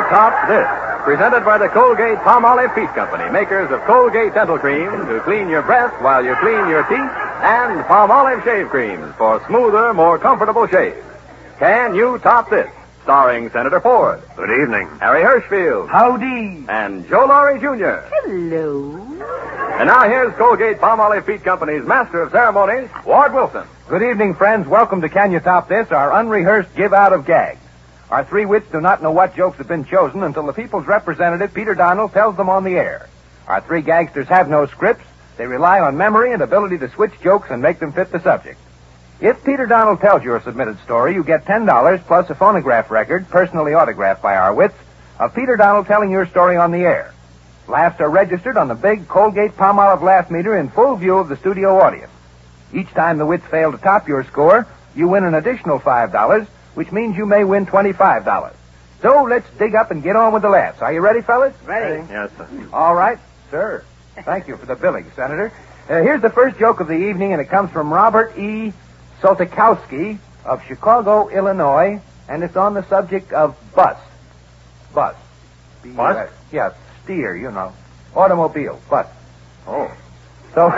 Top This, presented by the Colgate Palmolive Peach Company, makers of Colgate Dental Cream to clean your breath while you clean your teeth, and Palmolive Shave Creams for smoother, more comfortable shaves. Can you top this? Starring Senator Ford. Good evening. Harry Hirschfield. Howdy. And Joe Laurie Jr. Hello. And now here's Colgate Palmolive Peach Company's Master of Ceremonies, Ward Wilson. Good evening, friends. Welcome to Can You Top This, our unrehearsed give out of gags. Our three wits do not know what jokes have been chosen until the people's representative, Peter Donald, tells them on the air. Our three gangsters have no scripts. They rely on memory and ability to switch jokes and make them fit the subject. If Peter Donald tells your submitted story, you get $10 plus a phonograph record, personally autographed by our wits, of Peter Donald telling your story on the air. Laughs are registered on the big Colgate Palmolive laugh meter in full view of the studio audience. Each time the wits fail to top your score, you win an additional $5, which means you may win $25. So let's dig up and get on with the laughs. Are you ready, fellas? Ready. Yes, sir. All right, sir. Thank you for the billing, Senator. Here's the first joke of the evening, and it comes from Robert E. Soltikowski of Chicago, Illinois, and it's on the subject of bus. Bus? Bus? Yeah, steer, you know. Automobile, bus. Oh. So...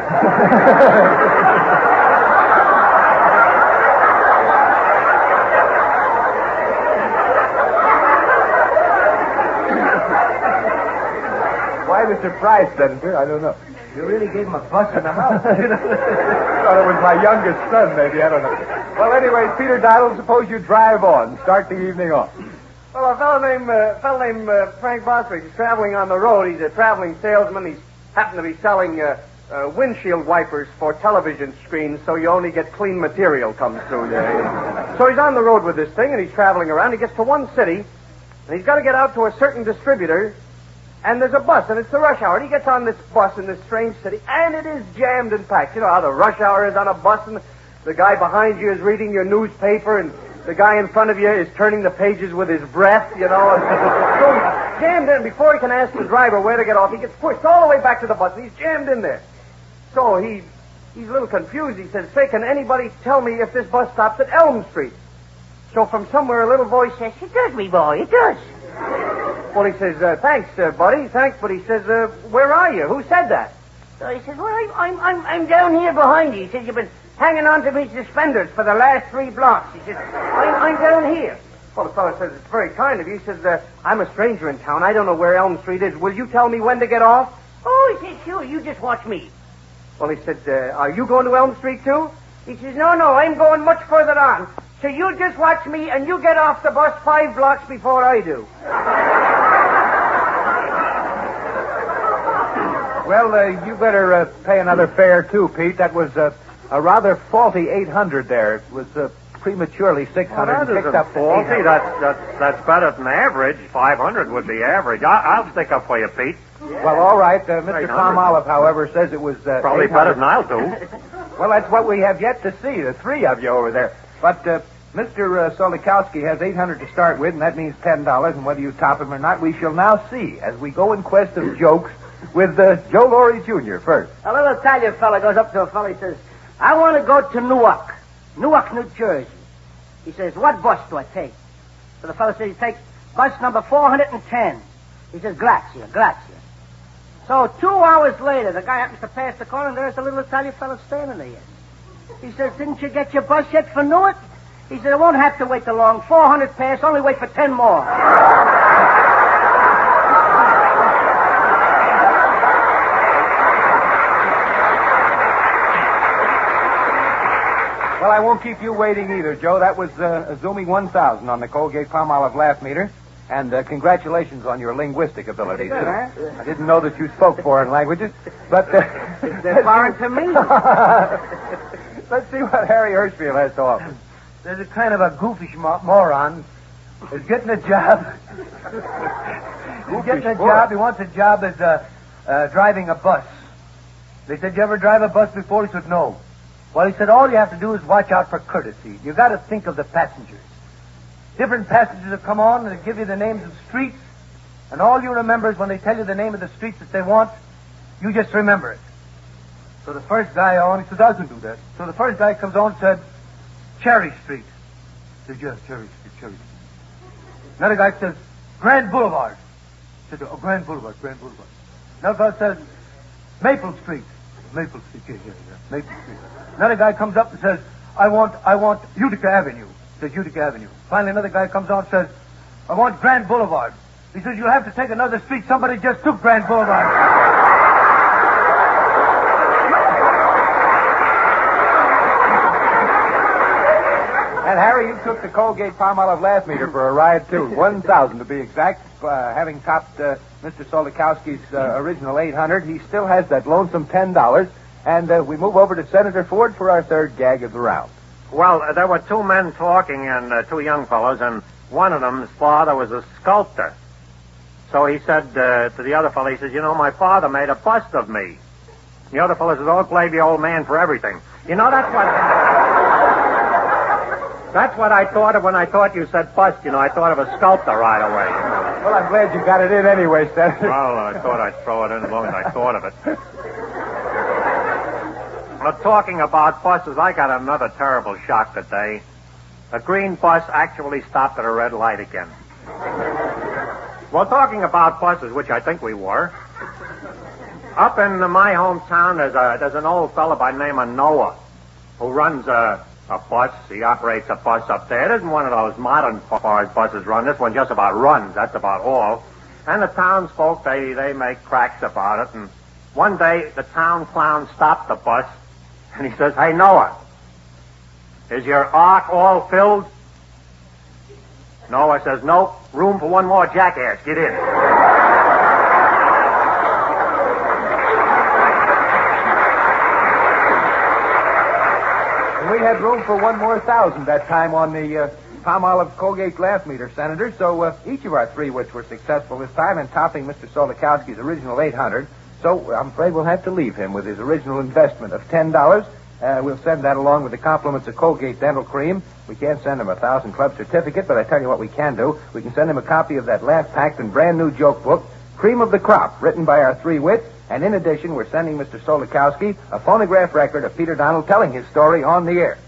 Why the surprise, Senator? I don't know. You really gave him a bus in the house. Thought it was my youngest son, maybe. I don't know. Well, anyway, Peter Donald, suppose you drive on. Start the evening off. Well, a fellow named Frank Bostwick is traveling on the road. He's a traveling salesman. He's happened to be selling windshield wipers for television screens, so you only get clean material comes through there. So he's on the road with this thing, and he's traveling around. He gets to one city, and he's got to get out to a certain distributor, and there's a bus, and it's the rush hour. And he gets on this bus in this strange city, and it is jammed and packed. You know how the rush hour is on a bus, and the guy behind you is reading your newspaper, and the guy in front of you is turning the pages with his breath, you know. And so he's jammed in. Before he can ask the driver where to get off, he gets pushed all the way back to the bus, and he's jammed in there. So he's a little confused. He says, "Say, can anybody tell me if this bus stops at Elm Street?" So from somewhere, a little voice says, It does, me boy, it does. well, he says, "Thanks, buddy, thanks." But he says, "Where are you? Who said that?" So he says, well, I'm down here behind you. He says, you've been hanging on to me suspenders for the last 3 blocks. He says, I'm down here. Well, the fellow says, "It's very kind of you." He says, "I'm a stranger in town. I don't know where Elm Street is. Will you tell me when to get off?" Oh, he says, sure, you just watch me. Well, he said, "Are you going to Elm Street, too?" He says, no, I'm going much further on. So you just watch me, and you get off the bus 5 blocks before I do. Well, you better pay another fare, too, Pete. That was a rather faulty 800 there. It was prematurely 600 That and picked isn't up to faulty. 800. That's better than average. 500 would be average. I'll stick up for you, Pete. Well, all right. Mr. 800. Palmolive, however, says it was Probably 800. better than I'll do. Well, that's what we have yet to see, the 3 of you over there. But Mr. Solikowski has 800 to start with, and that means $10, and whether you top him or not, we shall now see as we go in quest of jokes with Joe Laurie Jr. first. A little Italian fella goes up to a fella. He says, I want to go to Newark, New Jersey. He says, what bus do I take? So the fella says, he takes bus number 410. He says, grazie. So 2 hours later, the guy happens to pass the corner, and there's a little Italian fella standing there. He says, didn't you get your bus yet for Newark? He said, I won't have to wait too long. 400 pass, only wait for 10 more. Well, I won't keep you waiting either, Joe. That was Azumi 1000 on the Colgate Palmolive laugh meter. And congratulations on your linguistic abilities. Good, huh? I didn't know that you spoke foreign languages, but... They're foreign to me. Let's see what Harry Hirschfield has to offer. There's a kind of a goofish moron who's getting a job. He wants a job as driving a bus. They said, you ever drive a bus before? He said, no. Well, he said, all you have to do is watch out for courtesy. You got to think of the passengers. Different passengers will come on and they'll give you the names of streets, and all you remember is when they tell you the name of the streets that they want, you just remember it. So the first guy on, he says, I can do that. So the first guy comes on and said, Cherry Street. He says, yes, Cherry Street. Another guy says, Grand Boulevard. Said, oh, Grand Boulevard. Another fellow says, Maple Street. Maple Street, yeah. Maple Street. Another guy comes up and says, I want Utica Avenue. Says Utica Avenue. Finally, another guy comes on and says, I want Grand Boulevard. He says, you'll have to take another street. Somebody just took Grand Boulevard. And Harry, you took the Colgate Palmolive laugh meter for a ride, too. 1,000 to be exact. Having topped Mr. Solikowski's original 800, he still has that lonesome $10. And we move over to Senator Ford for our third gag of the round. Well, there were two men talking and two young fellows, and one of them's father was a sculptor. So he said to the other fellow, he says, you know, my father made a bust of me. The other fellow says, oh, blame the old man for everything. You know, that's what I thought of when I thought you said bust. You know, I thought of a sculptor right away. Well, I'm glad you got it in anyway, Senator. Well, I thought I'd throw it in as long as I thought of it. Well, talking about buses, I got another terrible shock today. A green bus actually stopped at a red light again. Well, talking about buses, which I think we were, up in my hometown, there's an old fellow by the name of Noah who runs a bus. He operates a bus up there. It isn't one of those modern cars buses run. This one just about runs. That's about all. And the townsfolk, they make cracks about it. And one day, the town clown stopped the bus, and he says, hey, Noah, is your ark all filled? Noah says, nope, room for one more jackass. Get in. And we had room for one more 1,000 that time on the Palmolive Colgate glass meter, Senator. So each of our three wits were successful this time in topping Mr. Solikowski's original 800. So I'm afraid we'll have to leave him with his original investment of $10. We'll send that along with the compliments of Colgate Dental Cream. We can't send him a 1,000 Club certificate, but I tell you what we can do. We can send him a copy of that laugh-packed and brand-new joke book, Cream of the Crop, written by our three wits. And in addition, we're sending Mr. Solikowski a phonograph record of Peter Donald telling his story on the air.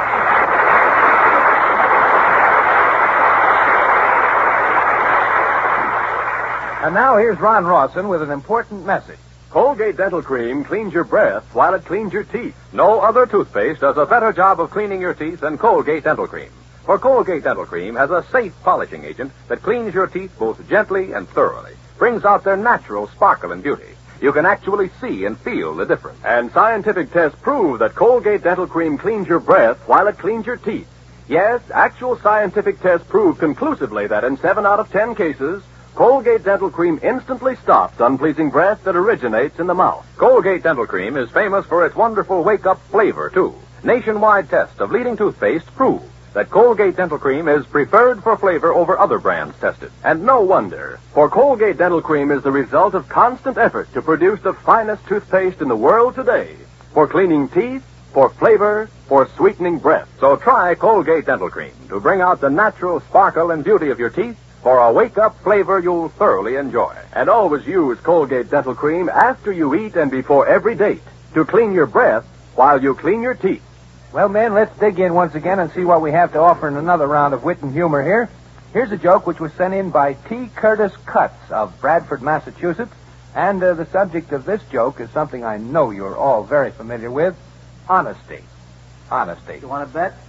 And now here's Ron Rawson with an important message. Colgate Dental Cream cleans your breath while it cleans your teeth. No other toothpaste does a better job of cleaning your teeth than Colgate Dental Cream. For Colgate Dental Cream has a safe polishing agent that cleans your teeth both gently and thoroughly, brings out their natural sparkle and beauty. You can actually see and feel the difference. And scientific tests prove that Colgate Dental Cream cleans your breath while it cleans your teeth. Yes, actual scientific tests prove conclusively that in 7 out of 10 cases, Colgate Dental Cream instantly stops unpleasing breath that originates in the mouth. Colgate Dental Cream is famous for its wonderful wake-up flavor, too. Nationwide tests of leading toothpaste prove that Colgate Dental Cream is preferred for flavor over other brands tested. And no wonder, for Colgate Dental Cream is the result of constant effort to produce the finest toothpaste in the world today. For cleaning teeth, for flavor, for sweetening breath. So try Colgate Dental Cream to bring out the natural sparkle and beauty of your teeth for a wake-up flavor you'll thoroughly enjoy. And always use Colgate Dental Cream after you eat and before every date to clean your breath while you clean your teeth. Well, men, let's dig in once again and see what we have to offer in another round of wit and humor here. Here's a joke which was sent in by T. Curtis Cutts of Bradford, Massachusetts. And the subject of this joke is something I know you're all very familiar with. Honesty. Honesty. You want to bet?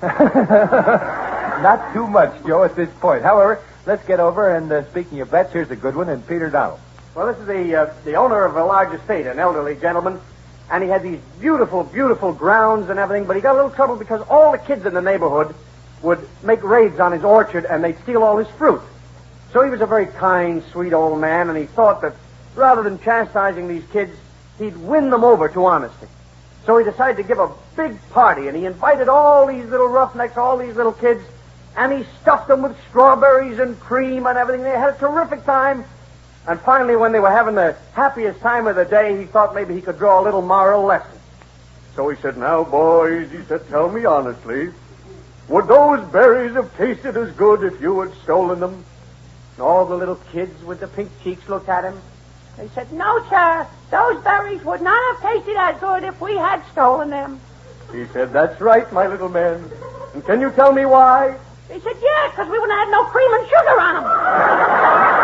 Not too much, Joe, at this point. However, let's get over, and speaking of bets, here's a good one in Peter Donald. Well, this is the owner of a large estate, an elderly gentleman, and he had these beautiful, beautiful grounds and everything, but he got a little trouble because all the kids in the neighborhood would make raids on his orchard, and they'd steal all his fruit. So he was a very kind, sweet old man, and he thought that rather than chastising these kids, he'd win them over to honesty. So he decided to give a big party, and he invited all these little roughnecks, all these little kids, and he stuffed them with strawberries and cream and everything. They had a terrific time. And finally, when they were having the happiest time of the day, he thought maybe he could draw a little moral lesson. So he said, now, boys, he said, tell me honestly, would those berries have tasted as good if you had stolen them? And all the little kids with the pink cheeks looked at him. They said, no, sir, those berries would not have tasted as good if we had stolen them. He said, that's right, my little man. And can you tell me why? He said, yeah, because we wouldn't have had no cream and sugar on them.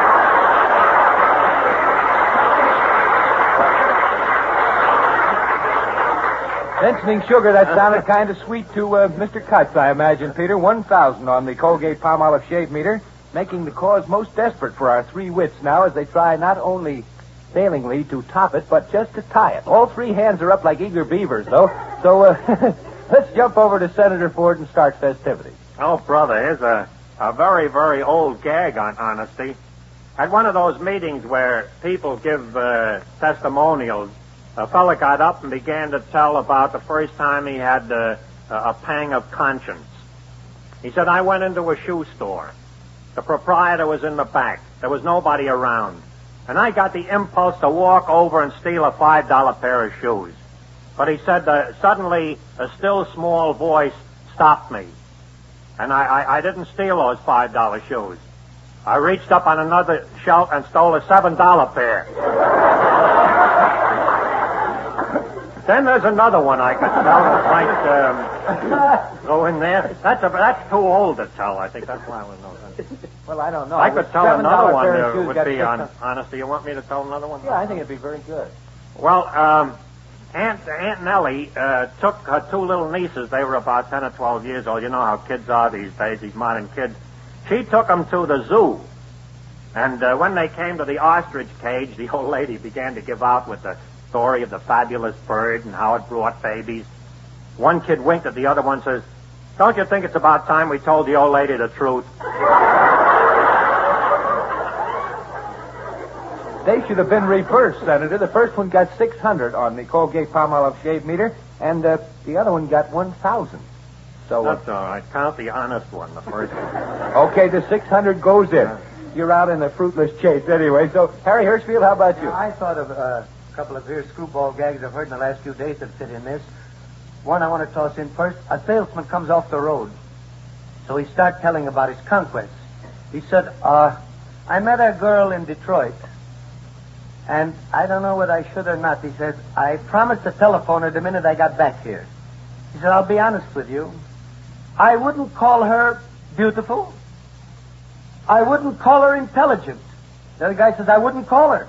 Mentioning sugar, that sounded kind of sweet to Mr. Cutts, I imagine, Peter. 1,000 on the Colgate Palmolive shave meter, making the cause most desperate for our three wits now as they try not only failingly to top it, but just to tie it. All three hands are up like eager beavers, though. So let's jump over to Senator Ford and start festivities. Oh, brother, here's a very, very old gag on honesty. At one of those meetings where people give testimonials, a fella got up and began to tell about the first time he had a pang of conscience. He said, I went into a shoe store. The proprietor was in the back. There was nobody around. And I got the impulse to walk over and steal a $5 pair of shoes. But he said, suddenly a still small voice stopped me. And I didn't steal those $5 shoes. I reached up on another shelf and stole a $7 pair. Then there's another one I could tell that might go in there. That's too old to tell. I think that's why I would know that. Well, I don't know. I could tell another one pair of shoes would got be 600. on honesty. You want me to tell another one? Yeah, I think it'd be very good. Well, Aunt Nellie took her two little nieces. They were about 10 or 12 years old. You know how kids are these days, these modern kids. She took them to the zoo. And when they came to the ostrich cage, the old lady began to give out with the story of the fabulous bird and how it brought babies. One kid winked at the other one and says, don't you think it's about time we told the old lady the truth? They should have been reversed, Senator. The first one got 600 on the Colgate Palmolive shave meter, and the other one got 1,000. So That's all right. Count the honest one, the first one. Okay, the 600 goes in. You're out in a fruitless chase anyway. So, Harry Hirschfield, how about you? I thought of a couple of here screwball gags I've heard in the last few days that fit in this. One I want to toss in first. A salesman comes off the road. So he starts telling about his conquests. He said, I met a girl in Detroit. And I don't know whether I should or not. He says, I promised to telephone her the minute I got back here. He said, I'll be honest with you. I wouldn't call her beautiful. I wouldn't call her intelligent. The other guy says, I wouldn't call her.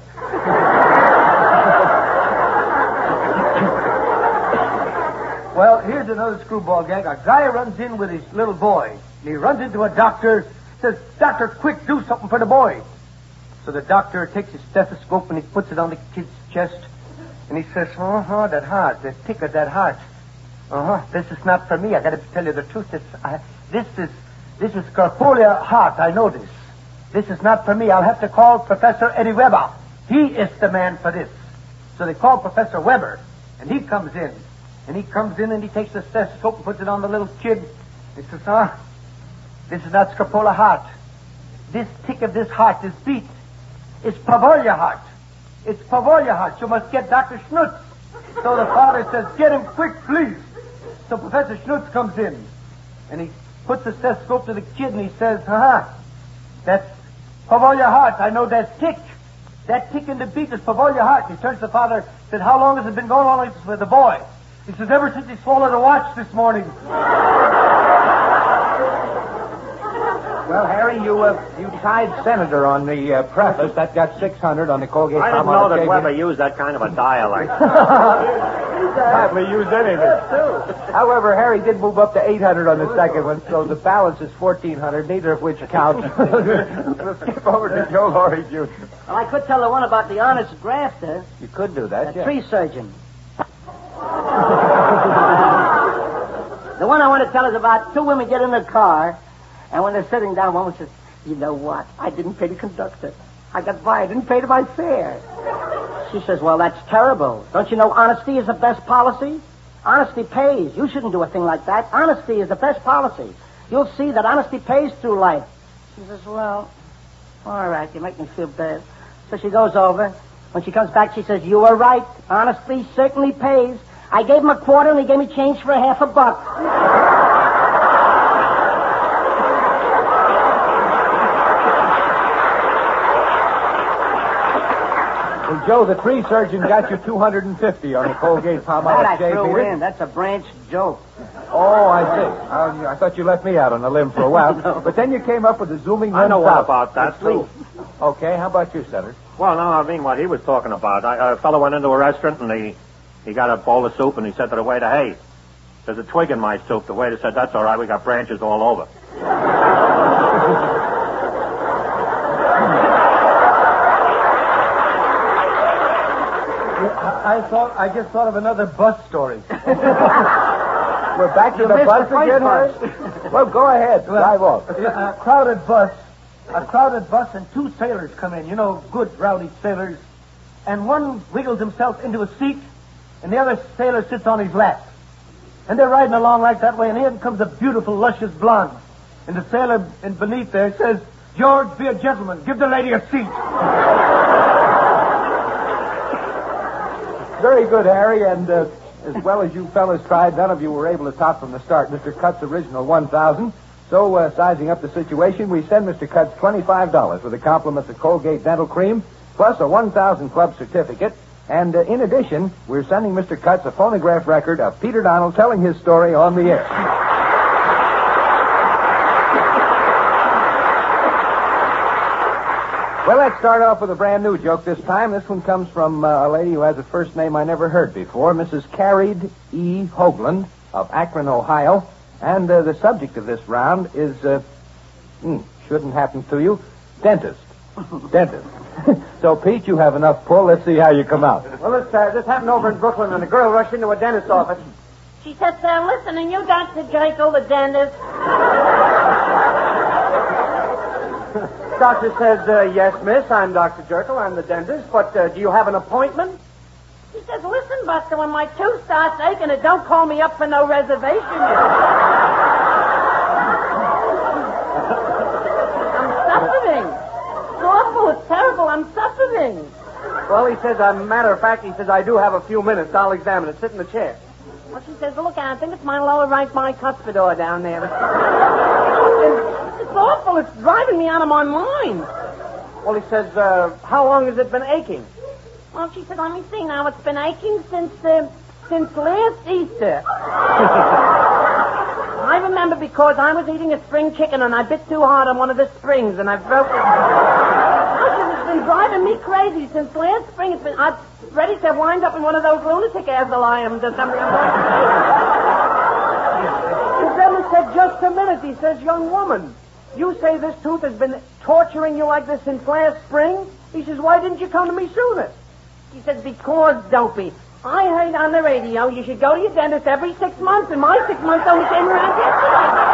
Well, here's another screwball gag. A guy runs in with his little boy. And he runs into a doctor, says, Doctor, quick, do something for the boy. So the doctor takes his stethoscope and he puts it on the kid's chest. And he says, that heart, the tick of that heart. This is not for me. I got to tell you the truth. This is Scarpolia heart. I know this. This is not for me. I'll have to call Professor Eddie Weber. He is the man for this. So they call Professor Weber, and he comes in. And he comes in and he takes the stethoscope and puts it on the little kid. He says, this is not Scarpola heart. This tick of this heart, this beat, is Pavolia heart. It's Pavolia heart. You must get Dr. Schnutz. So the father says, get him quick, please. So Professor Schnutz comes in, and he puts the stethoscope to the kid, and he says, that's Pavolia heart. I know that tick. That tick in the beat is Pavolia heart. He turns to the father, said, how long has it been going on like this with the boy? He says, ever since he swallowed a watch this morning. Well, Harry, you tied Senator on the preface. That got 600 on the Colgate. I didn't know that Weber used that kind of a dialect. Hardly used anything. However, Harry did move up to 800 on the second one, so the balance is 1,400, neither of which counts. Let's skip over to Joe Laurie, Jr. Well, I could tell the one about the honest grafter, You could do that, the yeah. tree surgeon. The one I want to tell is about two women get in the car, and when they're sitting down, one says, you know what? I didn't pay the conductor. I got by. I didn't pay my fare. She says, well, that's terrible. Don't you know honesty is the best policy? Honesty pays. You shouldn't do a thing like that. Honesty is the best policy. You'll see that honesty pays through life. She says, well, all right, you make me feel bad. So she goes over. When she comes back, she says, you were right. Honesty certainly pays. I gave him a quarter, and he gave me change for half a buck. Well, Joe, the tree surgeon got you $250 on the Colgate That Palmolive I shave, threw Peter. in. That's a branch joke. Oh, I see. I thought you left me out on the limb for a while. No. But then you came up with a zooming I know all 1,000. about that, too. Okay, how about you, Senator? Well, no, I mean what he was talking about. A fellow went into a restaurant and he got a bowl of soup and he said to the waiter, "Hey, there's a twig in my soup." The waiter said, "That's all right. We got branches all over." I just thought of another bus story. We're back to the bus again, Harry? Well, go ahead. Drive off. A crowded bus, and two sailors come in. You know, good rowdy sailors. And one wiggles himself into a seat, and the other sailor sits on his lap. And they're riding along like that way, and here comes a beautiful, luscious blonde. And the sailor beneath there says, "George, be a gentleman. Give the lady a seat." Very good, Harry, and as well as you fellas tried, none of you were able to top from the start Mr. Cutts' original 1,000. So, sizing up the situation, we send Mr. Cutts $25 with the compliments of Colgate Dental Cream, plus a 1,000 Club certificate. And in addition, we're sending Mr. Cutts a phonograph record of Peter Donald telling his story on the air. Well, let's start off with a brand new joke this time. This one comes from a lady who has a first name I never heard before, Mrs. Carried E. Hoagland of Akron, Ohio. And the subject of this round is, shouldn't happen to you, dentist. Dentist. So, Pete, you have enough pull. Let's see how you come out. Well, this happened over in Brooklyn, and a girl rushed into a dentist's office. She said, "Sir, listen, are you Dr. Jekyll, the dentist?" Doctor says, "Yes, miss, I'm Dr. Jekyll, I'm the dentist, but do you have an appointment?" She says, "Listen, Buster, when my tooth starts aching, it don't call me up for no reservation." I'm suffering. It's awful. It's terrible. I'm suffering. Well, he says, as a matter of fact, he says, "I do have a few minutes. I'll examine it. Sit in the chair." Well, she says, "Look, I think it's my lower right bicuspidor down there." It's awful. It's driving me out of my mind. Well, he says, "How long has it been aching?" Well, she said, "Let me see now. It's been aching since last Easter." I remember because I was eating a spring chicken and I bit too hard on one of the springs and I broke it. It's been driving me crazy since last spring. I'm ready to wind up in one of those lunatic asylums or something. And then he said, "Just a minute." He says, "Young woman, you say this tooth has been torturing you like this since last spring?" He says, "Why didn't you come to me sooner?" She said, "Because, Dopey, I heard on the radio you should go to your dentist every 6 months, and my 6 months only came around yesterday."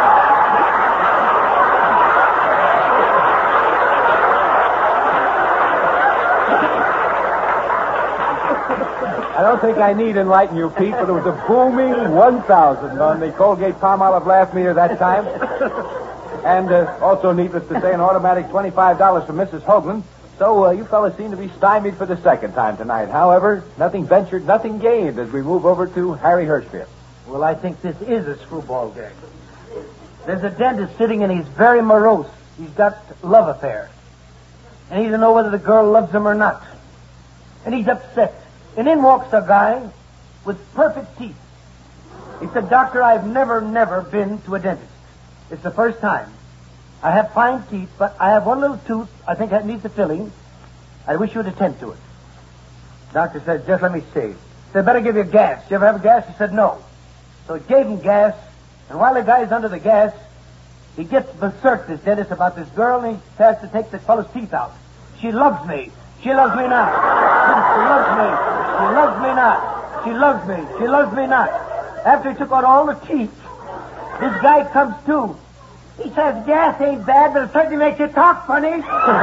I don't think I need enlighten you, Pete, but it was a booming 1,000 on the Colgate Palmolive laugh meter that time. And also, needless to say, an automatic $25 from Mrs. Hoagland. So you fellas seem to be stymied for the second time tonight. However, nothing ventured, nothing gained as we move over to Harry Hirschfield. Well, I think this is a screwball game. There's a dentist sitting and he's very morose. He's got love affairs. And he doesn't know whether the girl loves him or not. And he's upset. And in walks a guy with perfect teeth. He said, "Doctor, I've never been to a dentist. It's the first time. I have fine teeth, but I have one little tooth I think that needs a filling. I wish you would attend to it." Doctor said, "Just let me see." They better give you gas. Did you ever have gas? He said, "No." So he gave him gas, and while the guy's under the gas, he gets berserk, this dentist, about this girl, and he has to take the fellow's teeth out. "She loves me. She loves me not. She loves me. She loves me not. She loves me. She loves me not." After he took out all the teeth, this guy comes to. He says, "Gas ain't bad, but it certainly makes you talk funny."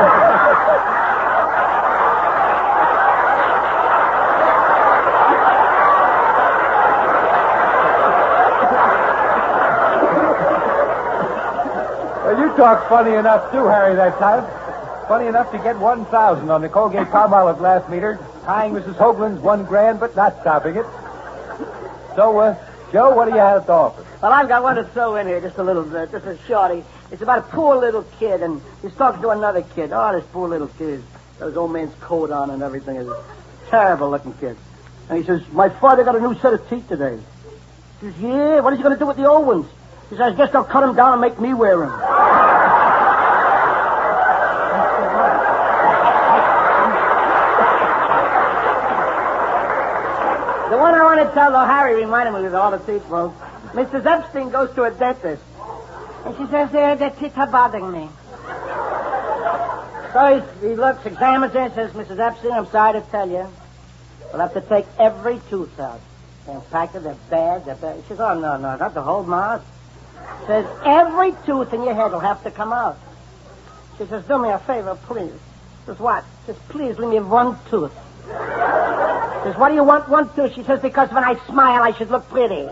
Well, you talked funny enough, too, Harry, that time. Funny enough to get 1,000 on the Colgate Palmolive laugh meter, tying Mrs. Hoagland's $1,000, but not stopping it. So, Joe, what do you have to offer? Well, I've got one to throw in here, just a little bit. Just a shorty. It's about a poor little kid, and he's talking to another kid. Oh, this poor little kid is Got his old man's coat on and everything. He's a terrible-looking kid. And he says, my father got a new set of teeth today. He says, yeah, what is he going to do with the old ones? He says, I guess they'll cut them down and make me wear them. The one I want to tell, though, Harry reminded me with all the teeth, folks. Mrs. Epstein goes to a dentist. And she says, the teeth are bothering me. So he looks, examines her, and says, Mrs. Epstein, I'm sorry to tell you, we'll have to take every tooth out. In fact, they're bad, they're bad. She says, oh, no, not the whole mouth. She says, every tooth in your head will have to come out. She says, do me a favor, please. She says, what? She says, please, leave me one tooth. She says, what do you want one tooth? She says, because when I smile, I should look pretty.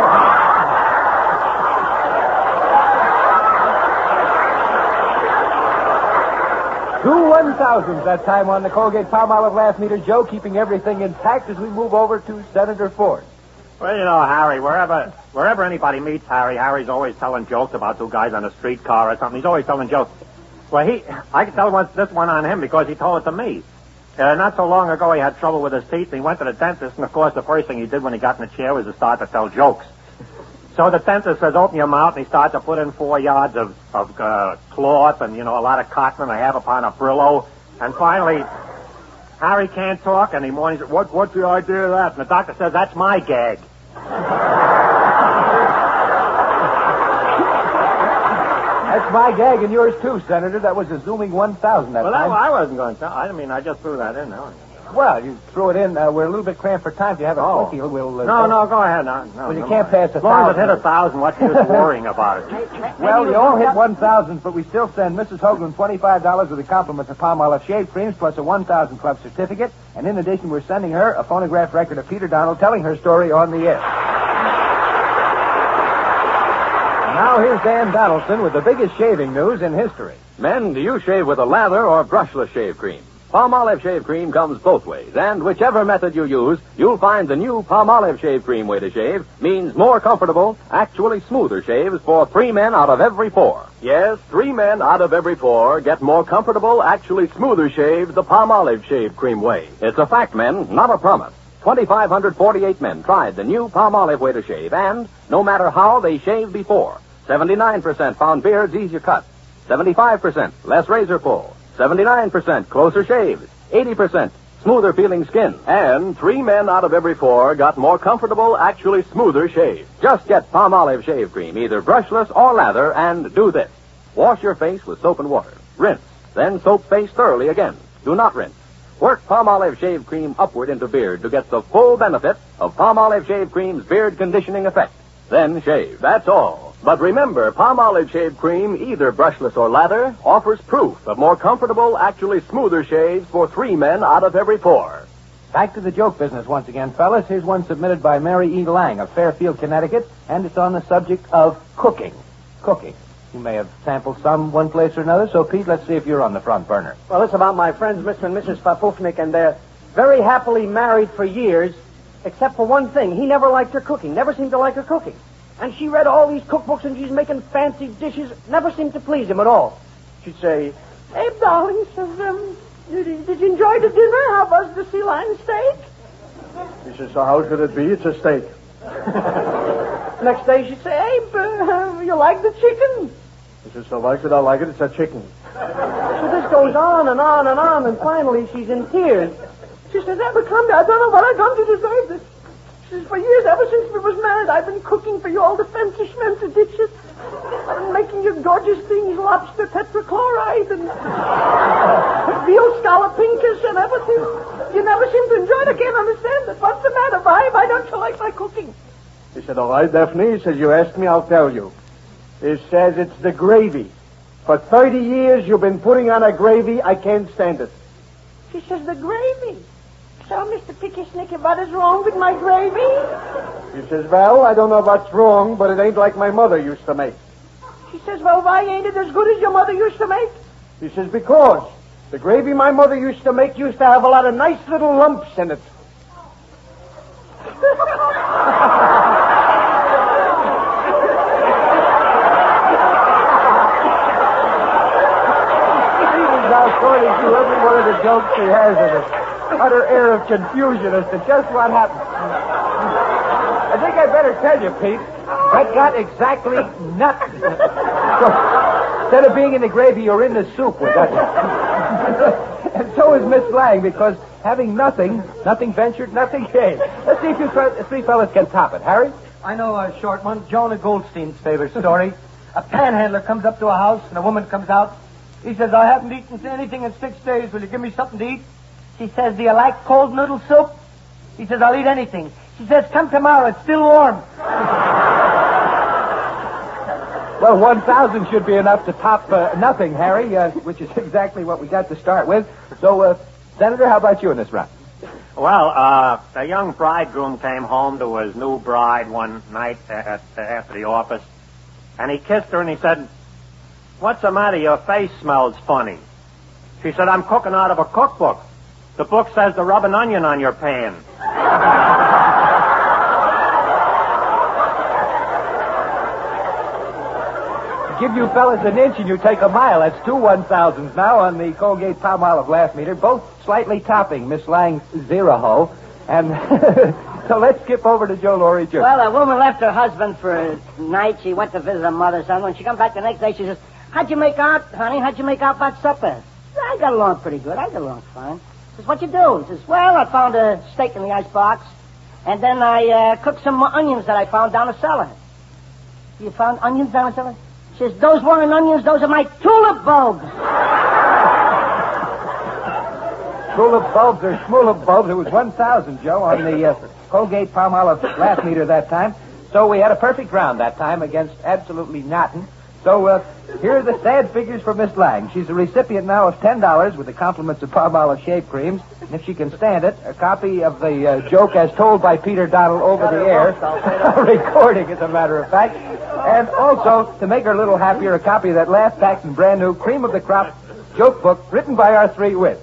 Two 1,000s that time on the Colgate-Palmolive laugh meter, Joe, keeping everything intact as we move over to Senator Ford. Well, you know, Harry, wherever anybody meets Harry's always telling jokes about two guys on a streetcar or something. He's always telling jokes. Well, I can tell this one on him because he told it to me. Not so long ago, he had trouble with his teeth. He went to the dentist, and of course, the first thing he did when he got in the chair was to start to tell jokes. So the dentist says, open your mouth, and he starts to put in 4 yards of cloth and, a lot of cotton and a half upon a Brillo. And finally, Harry can't talk anymore. He says, what's the idea of that? And the doctor says, that's my gag. That's my gag and yours, too, Senator. That was a zooming 1,000 that time. Well, I wasn't going to. I just threw that in. No. Well, you threw it in. We're a little bit cramped for time. If you have a quickie, we'll... No, go ahead. No, well, you can't pass 1,000. As long as it hit 1,000, what's the use of worrying about it? Well, you all hit 1,000, but we still send Mrs. Hoagland $25 with the compliments of Palmolive shave creams plus a 1,000 Club certificate. And in addition, we're sending her a phonograph record of Peter Donald telling her story on the air. Now here's Dan Donaldson with the biggest shaving news in history. Men, do you shave with a lather or brushless shave cream? Palmolive shave cream comes both ways, and whichever method you use, you'll find the new Palmolive shave cream way to shave means more comfortable, actually smoother shaves for 3 men out of every 4. Yes, 3 men out of every 4 get more comfortable, actually smoother shave the Palmolive shave cream way. It's a fact, men, not a promise. 2,548 men tried the new Palmolive way to shave, and no matter how they shaved before, 79% found beards easier cut, 75% less razor pull, 79% closer shaves, 80% smoother feeling skin. And 3 men out of every 4 got more comfortable, actually smoother shave. Just get Palmolive shave cream, either brushless or lather, and do this. Wash your face with soap and water. Rinse. Then soap face thoroughly again. Do not rinse. Work Palmolive shave cream upward into beard to get the full benefit of Palmolive shave cream's beard conditioning effect. Then shave. That's all. But remember, Palmolive shave cream, either brushless or lather, offers proof of more comfortable, actually smoother shaves for 3 men out of every 4. Back to the joke business once again, fellas. Here's one submitted by Mary E. Lang of Fairfield, Connecticut, and it's on the subject of cooking. Cooking. You may have sampled some one place or another, so Pete, let's see if you're on the front burner. Well, it's about my friends, Mr. and Mrs. Papufnik, and they're very happily married for years, except for one thing. He never liked her cooking, never seemed to like her cooking. And she read all these cookbooks, and she's making fancy dishes, never seemed to please him at all. She'd say, Abe, darling, says, did you enjoy the dinner? How was the sea lion steak? He says, so how should it be? It's a steak. Next day she'd say, Abe, you like the chicken? He says, so why should I like it? It's a chicken. So this goes on and on and on, and finally she's in tears. She says, Abercrombie, I don't know what I've done to deserve this. She says, for years, ever since we was married, I've been cooking for you all the fancy schmancy dishes. I've been making you gorgeous things, lobster tetrachloride and veal scallopinkus and everything. You never seem to enjoy it. I can't understand it. What's the matter, Vi? Why don't you like my cooking? He said, all right, Daphne. He says, you asked me, I'll tell you. He says, it's the gravy. For 30 years, you've been putting on a gravy. I can't stand it. She says, the gravy. So, Mr. Picky-Snicky, what is wrong with my gravy? He says, well, I don't know what's wrong, but it ain't like my mother used to make. She says, well, why ain't it as good as your mother used to make? He says, because the gravy my mother used to make used to have a lot of nice little lumps in it. Going through every one of the jokes he has in it. Utter air of confusion as to just what happened. I think I'd better tell you, Pete. Brett got exactly nothing. So, instead of being in the gravy, you're in the soup with that. And so is Miss Lang, because having nothing ventured, nothing gained. Let's see if you three fellas can top it. Harry? I know a short one. Jonah Goldstein's favorite story. A panhandler comes up to a house, and a woman comes out. He says, I haven't eaten anything in 6 days. Will you give me something to eat? She says, do you like cold noodle soup? He says, I'll eat anything. She says, come tomorrow. It's still warm. Well, 1,000 should be enough to top nothing, Harry, which is exactly what we got to start with. So, Senator, how about you in this round? Well, a young bridegroom came home to his new bride one night after the office, and he kissed her and he said, what's the matter? Your face smells funny. She said, I'm cooking out of a cookbook. The book says to rub an onion on your pan. Give you fellas an inch and you take a mile. That's 2 1,000s now on the Colgate Palmolive laugh meter, both slightly topping Miss Lang's zero. And so let's skip over to Joe Laurie Jr. Well, a woman left her husband for a night. She went to visit her mother, son. When she come back the next day, she says, how'd you make out, honey? How'd you make out about supper? I got along pretty good. I got along fine. He says, what'd you do? He says, well, I found a steak in the icebox, and then I cooked some onions that I found down the cellar. You found onions down the cellar? She says, those weren't onions, those are my tulip bulbs. Tulip bulbs or schmulip bulbs. It was 1,000, Joe, on the Colgate Palmolive laugh meter that time. So we had a perfect round that time against absolutely nothing. So here are the sad figures for Miss Lang. She's a recipient now of $10 with the compliments of Palmolive shave creams. And if she can stand it, a copy of the joke as told by Peter Donald over the air. A recording, as a matter of fact. And also, to make her a little happier, a copy of that laugh-packed and brand new Cream of the Crop joke book written by our three wits.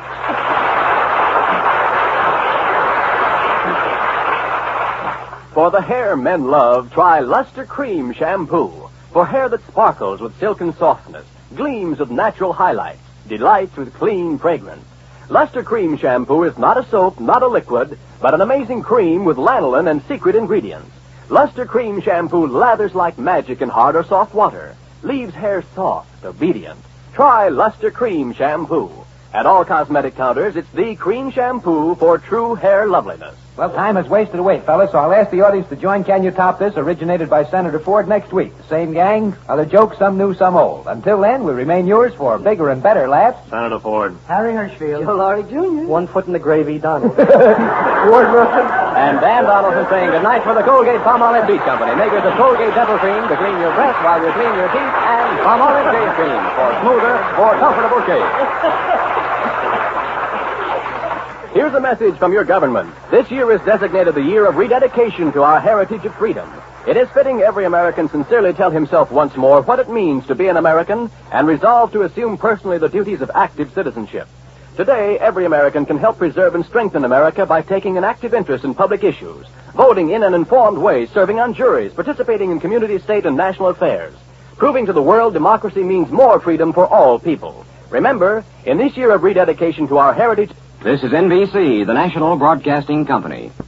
For the hair men love, try Luster Cream Shampoo. For hair that sparkles with silken softness, gleams with natural highlights, delights with clean fragrance. Luster Cream Shampoo is not a soap, not a liquid, but an amazing cream with lanolin and secret ingredients. Luster Cream Shampoo lathers like magic in hard or soft water, leaves hair soft, obedient. Try Luster Cream Shampoo. At all cosmetic counters, it's the cream shampoo for true hair loveliness. Well, time has wasted away, fellas, so I'll ask the audience to join Can You Top This, originated by Senator Ford, next week. The same gang, other jokes, some new, some old. Until then, we remain yours for bigger and better laughs. Senator Ford. Harry Hirschfield. Joe Laurie Jr. 1 foot in the gravy, Donald. Ward Wilson. And Dan Donaldson saying goodnight for the Colgate Palmolive Beach Company, makers of Colgate Dental Cream to clean your breath while you clean your teeth, and Palmolive Shave Cream for smoother, more comfortable shave. Here's a message from your government. This year is designated the year of rededication to our heritage of freedom. It is fitting every American sincerely tell himself once more what it means to be an American and resolve to assume personally the duties of active citizenship. Today, every American can help preserve and strengthen America by taking an active interest in public issues, voting in an informed way, serving on juries, participating in community, state, and national affairs, proving to the world democracy means more freedom for all people. Remember, in this year of rededication to our heritage... This is NBC, the National Broadcasting Company.